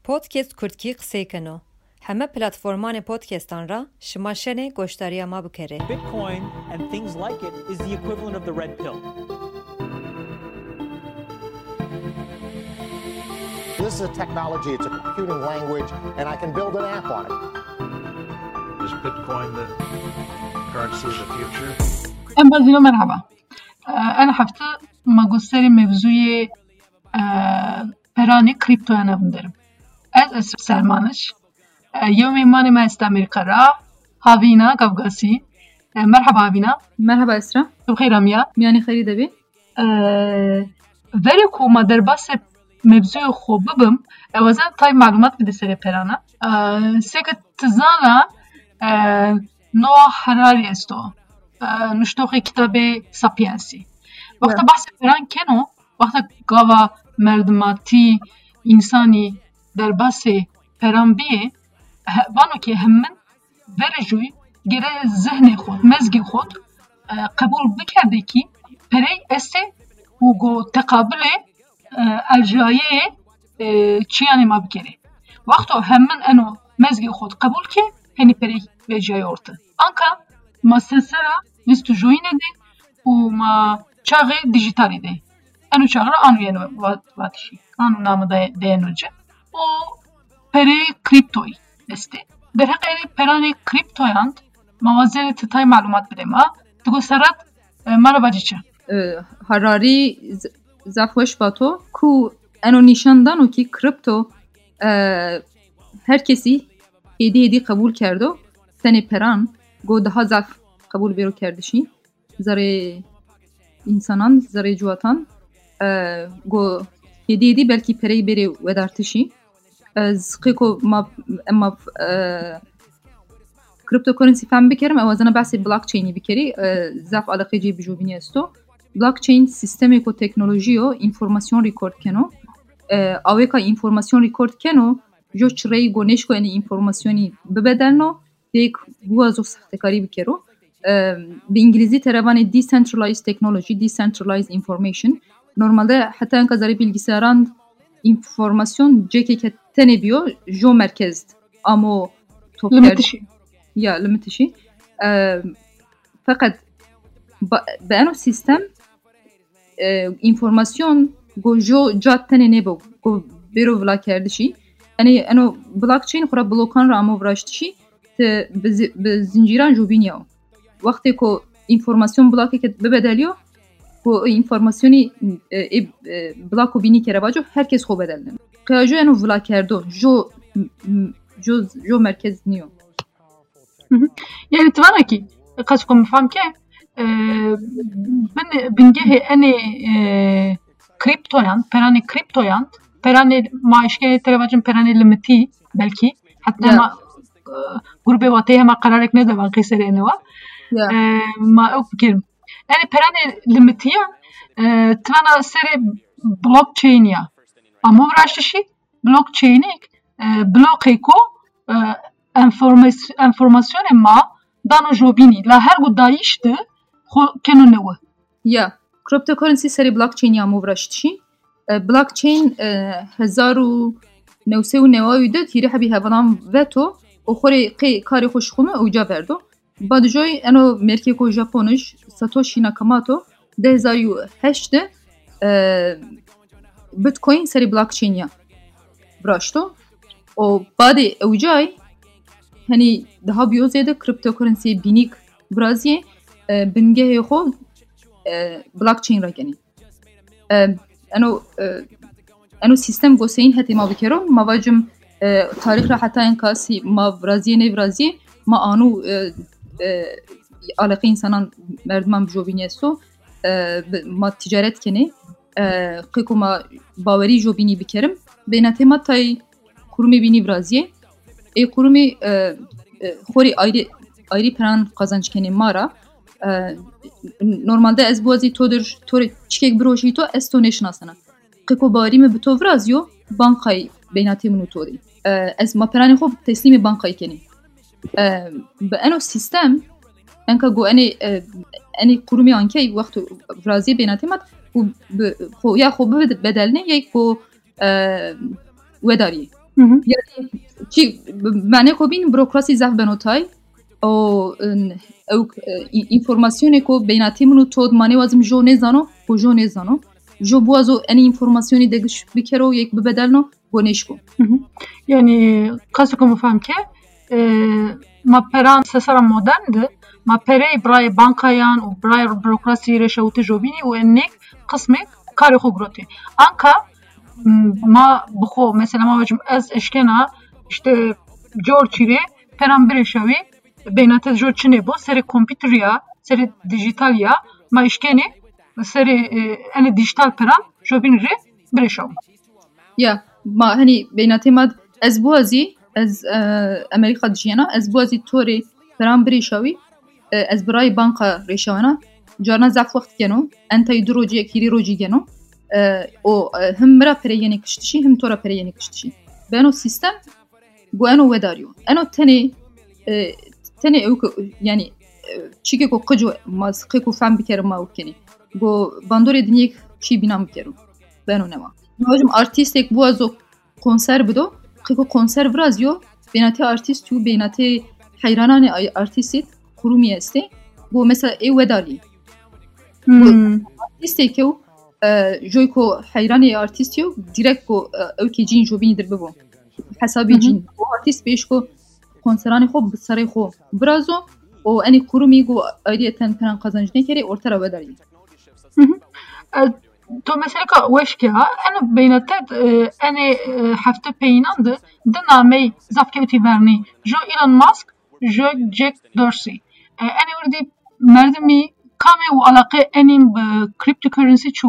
Podcast Kurdki qseykeno. Heme platforman podcastan ra şimaşene goştariya ma bikere. Bitcoin and things like it is the equivalent of the red pill. This is a technology, it's a computing language, and I can build an app on it. Is Bitcoin the currency of the future? أمبازيلو مرحبا. أنا حفظت ما قصري موضوعي براني كريبتو أنا بندرم. از سلمانش. يومي ماني ما استأمريكا را. هافينا قفقاسي. مرحبا هافينا. مرحبا إسراء. بخير أميا. مياني خيري دبي. وريكو ما درباس موضوع خوب ببم. وزن تاي معلومات بده سري برانا. سكت تزانا نوع حراري استو. نشتوخي كتابي سابينسي. وقت بحث بران كنو وقت قاوا مردماتی انسانی در بحث بران بیه وانو که همین ورجوی گره ذهن خود مزگی خود قبول بکرده که پری استه و گو تقابل الجایه چیانی ما بکره وقتو همین انو مزگی خود قبول که هنی پری به جای ارته آنکا ما سلسله وستو جوینه ده و ما چاقه دیجیتالی ده انو چاقه انو یعنی واتشی انو نامه ده انوچه و پری کریپتوی استه در حقیقی پرانی کریپتویاند موازه تتای معلومات بده ما دگو سرات مرا باجی چه Harari zafweş bato ku eno nişandan o ki kripto herkesi hedi kabul kerdo seni peran go daha zaf kabul bero kerdişi zare insanan zare cuatan go hedi belki perey bere vedartişi zqiko ma cryptocurrency fem bikerim evazana bahsi blockchain'i bikeri zaf alaqeci bijubini esto blockchain sistemi ko teknolojiyo informasyon record keno aveka informasyon record keno jo çrey goneş ko eni informasyoni bebedelno dek buazo sahtekari bikero به انگلیزی ترابان decentralized technology decentralized information normalde hatta en kazari bilgisayarın informasyon cekeke tenebiyor jo merkez ama limitişi ya limitişi fakat ben o sistem informasyon go jo jattene nebo go bero vla kerdişi yani ano blockchain khura blokan ra ama vrashtişi te be zinciran jobiniyo وقتی که اینفورماسیون بلاکی که ببدلیو و اینفورماسیونی بلاکو بینی که رواجو هر کس خوب بدلن که جو اینو ولا کردو جو مرکز نیو yani tavana ki kaçkom fam ki ben binge eni kriptoyan perani maaşke televajın perani limiti belki hatta ma grubu vataya ma kararek ne de var kesere ne var ما أفكر يعني براني لمتيا تلانا سري بلوكتشين يا أما براشتشي بلوكتشينيك بلوكيكو انفورماسيون ما دانو جوبيني لا هر قد دايشت خو كنو نوه يا cryptocurrency سري بلوكتشين يا أما براشتشي بلوكتشين هزارو نوسي ونواوي ده تيري حبي هفلام واتو وخوري كاري خوش خومه اوجا بردو Badjoy eno merkeko Japonish Satoshi Nakamoto 2008 Bitcoin seri blockchain ya vrashto o bade ujay hani daha biyozede cryptocurrency binik Brazil binge ho blockchain ragani eno sistem gosein heti ma bikero mavajim tarikh ra hatta enkasi ma Brazil ne Brazil ma anu علاقه insanan merdman jobini so ma ticaret kene qiko ma baveri jobini bikerim benate ma tay kurumi bini Brazil kurumi khori ayrı plan kazanç kene mara normalde ez bozi todur çikek broji to estonation asana qiko bari me bito Brazil bankay benate munu tori ez ma plani khob teslimi bankay kene بأنه السيستم أنك جو أني كرومي أنكي وقت فرازي بيناتهم خو يا خو بدلني يا خو وداري يعني چی معنی کو بین بروکراسی زف بنوتای او اینفورماسیون کو بیناتی منو تود معنی وازم جو نزانو کو جو نزانو جو بوازو ان اینفورماسیونی دگش بکرو یک ببدلنو گونشکو يعني قصدكم بفهم كي ما بيران سسرا مودرن ما بيري براي بانكايان و براي بروكراسي رشاو تجوبيني وانك قسمك كاري خو جروتي انكا ما بخو مثلا ما وجم از اشكنا işte جورچيري بيران برشاوي بينات جورچني بو سري كمبيوتريا سري ديجيتاليا ما اشكني سري انا ديجيتال بيران جوبينري برشاو يا ما هني بيناتي ماد از بوازي از امريكا دجينا از بوازي توري بران بريشاوي از براي بانكا ريشاونا جارنا زعف وقت جنو انت يدروجي كيري روجي جنو او هم مرا برييني كشتشي هم تورا برييني كشتشي بانو سيستم بوانو وداريو انو تاني يعني چيكي كو قجو ما سقيكو فهم بكرم ما وكني بو باندوري دنيك چي بينام بكرو بانو نما هجم ارتيستيك بوازو konser بدو قيكو konser برازيو بيناتي ارتيست و بيناتي حيرانان ارتيست كرومي استي بو مثلا اي ودالي ارتيستيكو جويكو حيراني ارتيستيو ديريكتو اوكي جين جوبيني دربو حسابي جين ارتيست بيشكو konserani خو بسري خو برازو او اني كرومي جو ايديتن كان قزنجني كري اورترا ودالي تو مثلا وشكا انا بيناتت انا حفته بيناند دنامي زافكيتي فيرني جو ايلون ماسك جو جاك دورسي انا وردي مردمي كامي وعلاقه اني بكريبتو كورنسي شو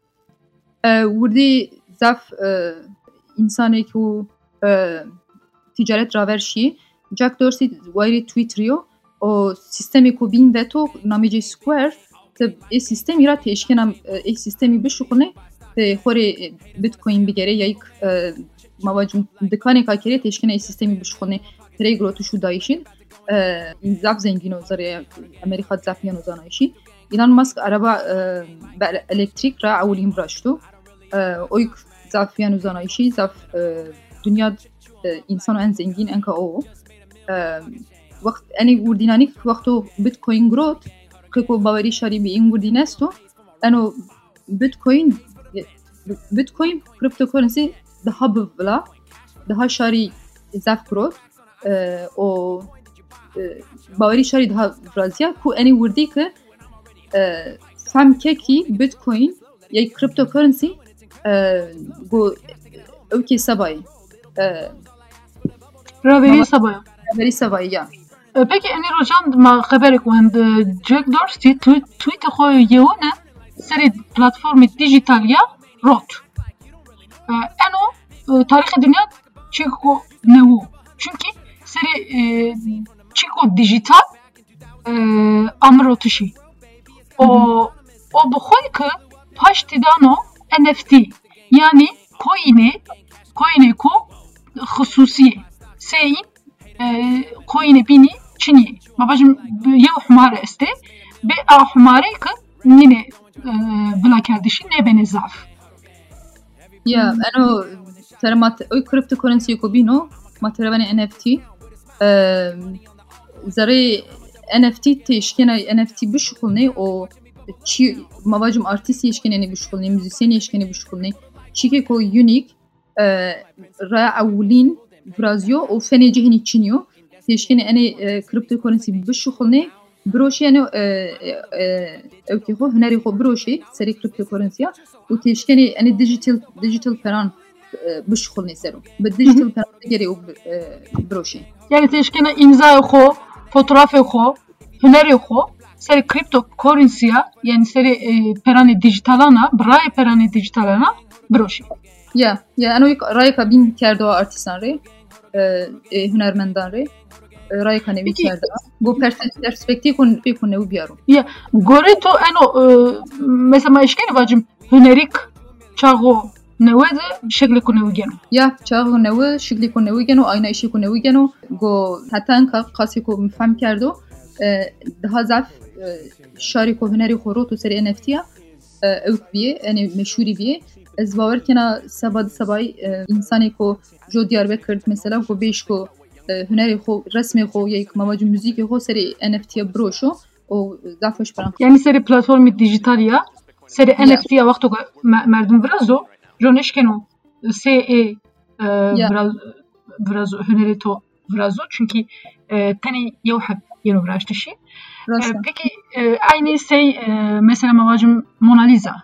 وردي زاف انساني كو تجارت راورشي جاك دورسي وايري تويتريو او سيستمي كو بين بتو ناميجي سكوير تب ای سیستمی را تشکیلم ای سیستمی بشکنه به خوری بیتکوین بگیره یا یک مواجم دکانی کاری تشکیل ای سیستمی بشکنه تری گروتشو دایشید این زاف زنگینو زره امریکا زافیانو زانایشی ایلان ماسک عربا الکتریک را اولین براشتو اویک زافیانو زانایشی زاف دنیا انسانو ان زنگین انکا او وقت انی وردینانی وقتو بیتکوین گروت كيكو باوري شاري بإنجودي نستو أنو بيتكوين كريبتو كورنسي daha بلا daha شاري زاف كروت أو باوري شاري daha برازيا كو أني وردي ك فهم كي بيتكوين يا كريبتو كورنسي جو أوكي سباي رابري سباي يا Peki eni rojan ma xeberek wend Jack Dorsey tweet xo yeone seri platformi dijitalya rot. Eno tarih dünya çiko nevu. Çünkü seri çiko dijital amrotuşi. O bu xoy ki paştidano NFT yani coin'e ko khususiye. Sein coin'e bini Çin'i. Babacım ya humare este be a humare ki nine bula kardeşi ne bene zaf. Ya ano teramat oy crypto currency ko bino materavane NFT zare NFT teşkene NFT bişkulne o çi babacım artist yeşkeneni bişkulne müzisyen yeşkeni bişkulne çike ko unique ra awlin برازيو او فنيجي هني تشينيو تشكيني اني كريبتو كورنسي بشخلني بروشي انو اوكي هو هنري خو بروشي سري كريبتو كورنسيا وتشكيني اني ديجيتال بيران بشخلني سرو بالديجيتال بيران ديري بروشي يعني تشكيني امضا خو fotoğraf خو هنري خو سري كريبتو كورنسيا يعني سري بيران ديجيتالنا براي بيران ديجيتالنا بروشي Ya ano rayka bin kerdo artisan re hünermendan re rayka nevi kerdo bu perspektif kon ne ubiyaro ya gore to ano mesela işkeni bacım hünerik çago nevede şekli kon nevigeno ya çago nevi şekli kon nevigeno ayna işi kon nevigeno go hatan ka qasi ko mfam kerdo daha zaf şari ko hüneri khoro to seri NFT ya evk biye yani meşhuri biye ez bawer kena sabay insanê ku jo Diyarbekir mesela ku bêj ku hunerê xwe resmê xwe yek mavacı müzikê xwe serê NFT'ye biroşo o zafeş paran. Yani seri platformi dijital ya seri NFT ya vakto merdum vrazo joneshkeno se vrazo hunerê to vrazo çünkü teni yewheb yeno vraştişi. Peki aynı şey mesela mavacım Mona Lisa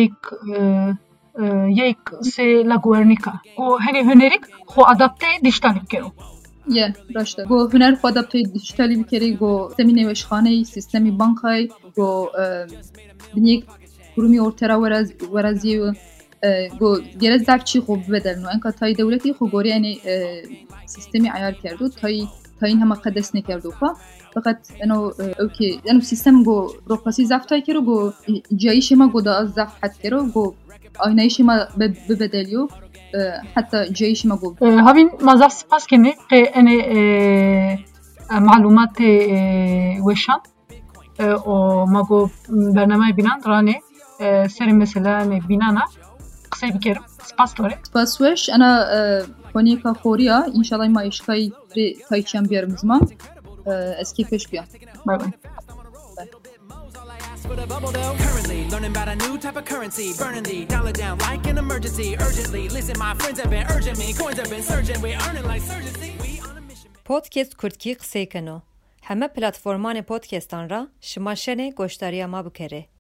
yek se La Guernica o hani hunerik xo adapte dijital kero. Yeah, raşta. Go huner xwe adapte dijitali bikere go sistemî nêweşxaneyî, sistemî bankayî, go binêk kurumî ortera weraziyê go gerek zevçî xwe bibedelno. Enka tayî dewletî xwe gorîyanê sistemî ayar kerdo, tayîn hema qedes nekerdo xwe. Fakat eno evkê eno sistem go rokasî zefta kero go ciyayîşê me go da zef het kero go aynayîşê me bibedeliyo. حتى جيش مقوم هابين مازال سباس كني أنا معلومات وشان أو ماقو برنامج بنان راني سر مثلا بنانا قصي بكرم سباس كوري سباس وش أنا فنيكا خوريا إن شاء الله ما يشكاي تايشان بيرم زمان أسكي فيش بيا باي باي for the bubble though. Currently learning about a new type of currency, burning the dollar down like an emergency. Urgently, listen, my friends have been urging me. Coins have been surging, we earning like surgency. We on a mission. Podcast Kurtki qsey keno. Heme platformane podcastan ra shima shene goştariya ma bikere.